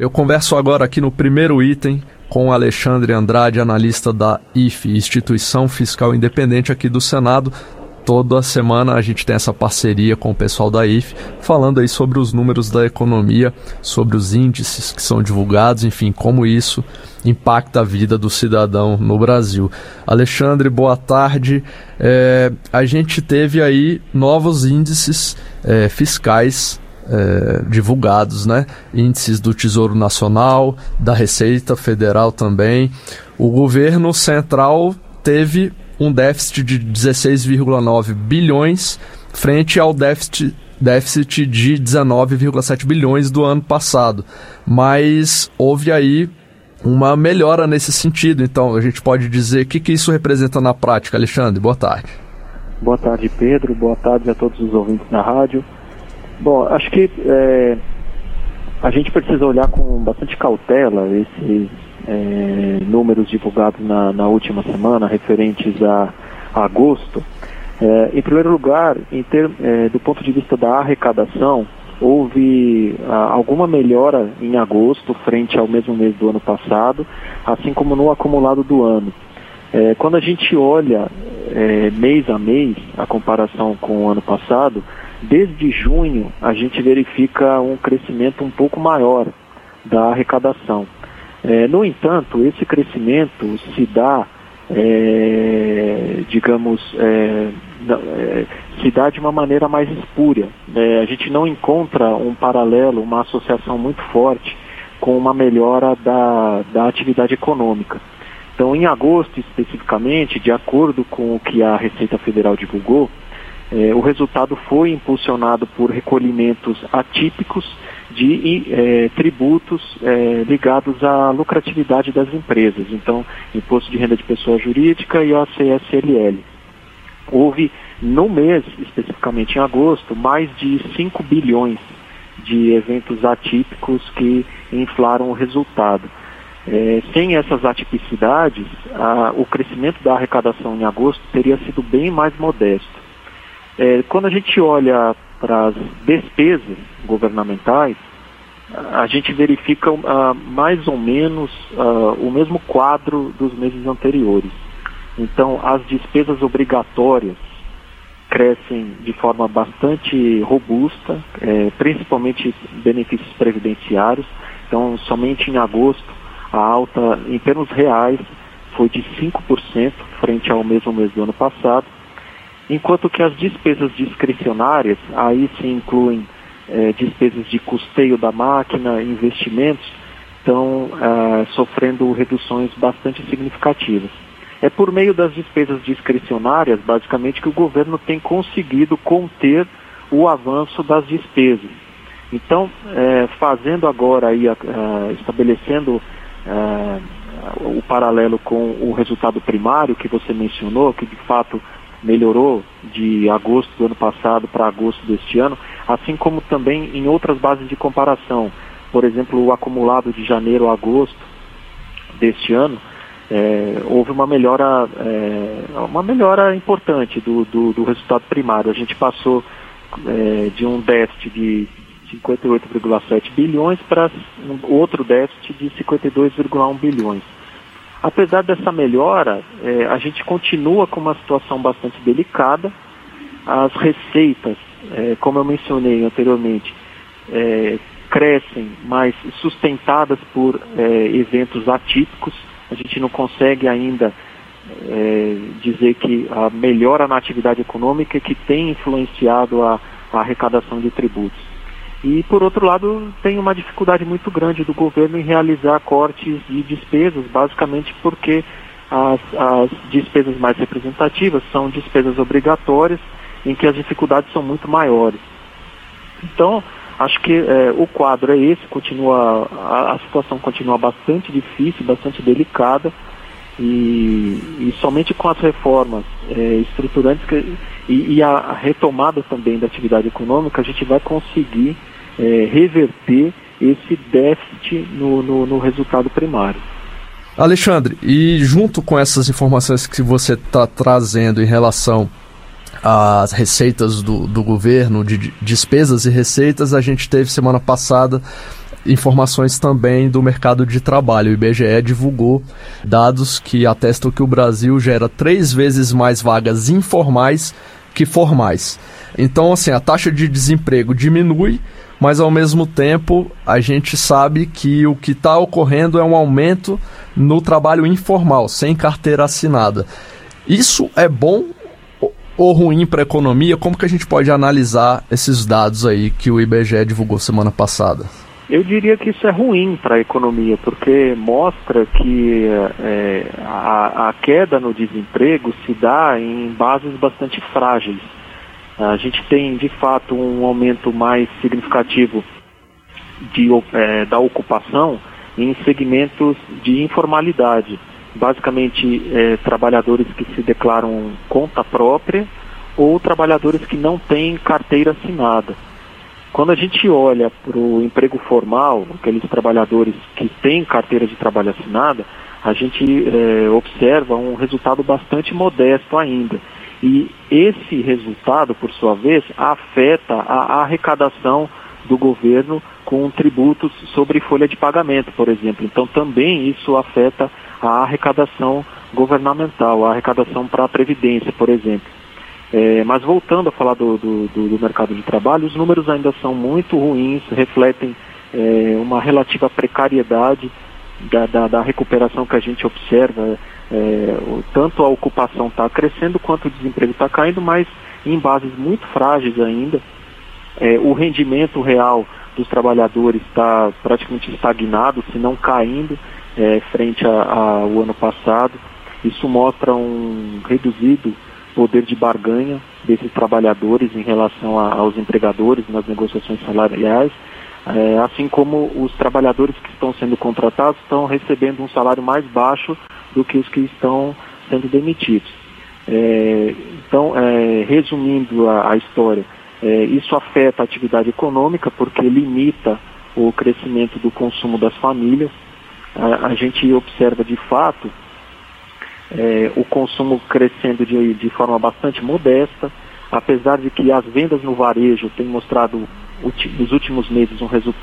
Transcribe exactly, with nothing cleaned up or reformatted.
Eu converso agora aqui no primeiro item com o Alexandre Andrade, analista da I F E, Instituição Fiscal Independente aqui do Senado. Toda semana a gente tem essa parceria com o pessoal da I F E, falando aí sobre os números da economia, sobre os índices que são divulgados, enfim, como isso impacta a vida do cidadão no Brasil. Alexandre, boa tarde. É, a gente teve aí novos índices é, fiscais é, divulgados, né? Índices do Tesouro Nacional, da Receita Federal também. O governo central teve um déficit de dezesseis vírgula nove bilhões frente ao déficit, déficit de dezenove vírgula sete bilhões do ano passado. Mas houve aí uma melhora nesse sentido. Então, a gente pode dizer o que, que isso representa na prática. Alexandre, boa tarde. Boa tarde, Pedro. Boa tarde a todos os ouvintes na rádio. Bom, acho que é, a gente precisa olhar com bastante cautela esses É, números divulgados na, na última semana referentes a, a agosto. É, em primeiro lugar, em ter, é, do ponto de vista da arrecadação, houve a, alguma melhora em agosto frente ao mesmo mês do ano passado, assim como no acumulado do ano. É, quando a gente olha é, mês a mês a comparação com o ano passado, desde junho a gente verifica um crescimento um pouco maior da arrecadação. É, no entanto, esse crescimento se dá, é, digamos, é, é, se dá de uma maneira mais espúria. É, a gente não encontra um paralelo, uma associação muito forte com uma melhora da, da atividade econômica. Então, em agosto especificamente, de acordo com o que a Receita Federal divulgou, é, o resultado foi impulsionado por recolhimentos atípicos de é, tributos é, ligados à lucratividade das empresas, então Imposto de Renda de Pessoa Jurídica e o A C S L L. Houve, no mês, especificamente em agosto, mais de cinco bilhões de eventos atípicos que inflaram o resultado. É, sem essas atipicidades, a, o crescimento da arrecadação em agosto teria sido bem mais modesto. É, quando a gente olha para as despesas governamentais, a gente verifica uh, mais ou menos uh, o mesmo quadro dos meses anteriores. Então, as despesas obrigatórias crescem de forma bastante robusta, é, principalmente benefícios previdenciários. Então, somente em agosto, a alta, em termos reais, foi de cinco por cento frente ao mesmo mês do ano passado. Enquanto que as despesas discricionárias, aí se incluem é, despesas de custeio da máquina, investimentos, estão é, sofrendo reduções bastante significativas. É por meio das despesas discricionárias, basicamente, que o governo tem conseguido conter o avanço das despesas. Então, é, fazendo agora, aí, a, a, estabelecendo a, o paralelo com o resultado primário que você mencionou, que de fato melhorou de agosto do ano passado para agosto deste ano, assim como também em outras bases de comparação. Por exemplo, o acumulado de janeiro a agosto deste ano, é, houve uma melhora, é, uma melhora importante do, do, do resultado primário. A gente passou é, de um déficit de cinquenta e oito vírgula sete bilhões para um outro déficit de cinquenta e dois vírgula um bilhões. Apesar dessa melhora, eh, a gente continua com uma situação bastante delicada. As receitas, eh, como eu mencionei anteriormente, eh, crescem, mas sustentadas por eh, eventos atípicos. A gente não consegue ainda eh, dizer que a melhora na atividade econômica que tem influenciado a, a arrecadação de tributos. E, por outro lado, tem uma dificuldade muito grande do governo em realizar cortes de despesas, basicamente porque as, as despesas mais representativas são despesas obrigatórias, em que as dificuldades são muito maiores. Então, acho que é, o quadro é esse, continua, a, a situação continua bastante difícil, bastante delicada, e, e somente com as reformas é, estruturantes que, e, e a retomada também da atividade econômica, a gente vai conseguir É, reverter esse déficit no, no, no resultado primário. Alexandre, e junto com essas informações que você está trazendo em relação às receitas do, do governo, de despesas e receitas, a gente teve semana passada informações também do mercado de trabalho. O I B G E divulgou dados que atestam que o Brasil gera três vezes mais vagas informais que formais. Então, assim, a taxa de desemprego diminui, mas ao mesmo tempo a gente sabe que o que está ocorrendo é um aumento no trabalho informal, sem carteira assinada. Isso é bom ou ruim para a economia? Como que a gente pode analisar esses dados aí que o I B G E divulgou semana passada? Eu diria que isso é ruim para a economia, porque mostra que é, a, a queda no desemprego se dá em bases bastante frágeis. A gente tem, de fato, um aumento mais significativo de, é, da ocupação em segmentos de informalidade. Basicamente, é, trabalhadores que se declaram conta própria ou trabalhadores que não têm carteira assinada. Quando a gente olha para o emprego formal, aqueles trabalhadores que têm carteira de trabalho assinada, a gente é, observa um resultado bastante modesto ainda. E esse resultado, por sua vez, afeta a arrecadação do governo com tributos sobre folha de pagamento, por exemplo. Então também isso afeta a arrecadação governamental, a arrecadação para a Previdência, por exemplo. É, mas voltando a falar do, do, do mercado de trabalho, os números ainda são muito ruins, refletem é, uma relativa precariedade da, da, da recuperação que a gente observa. É, tanto a ocupação está crescendo quanto o desemprego está caindo, mas em bases muito frágeis ainda. É, o rendimento real dos trabalhadores está praticamente estagnado, se não caindo, é, frente ao ano passado. Isso mostra um reduzido poder de barganha desses trabalhadores em relação a, aos empregadores nas negociações salariais, é, assim como os trabalhadores que estão sendo contratados estão recebendo um salário mais baixo do que os que estão sendo demitidos. É, então, é, resumindo a, a história, é, isso afeta a atividade econômica porque limita o crescimento do consumo das famílias. A, a gente observa de fato É, o consumo crescendo de, de forma bastante modesta, apesar de que as vendas no varejo têm mostrado nos últimos meses um resultado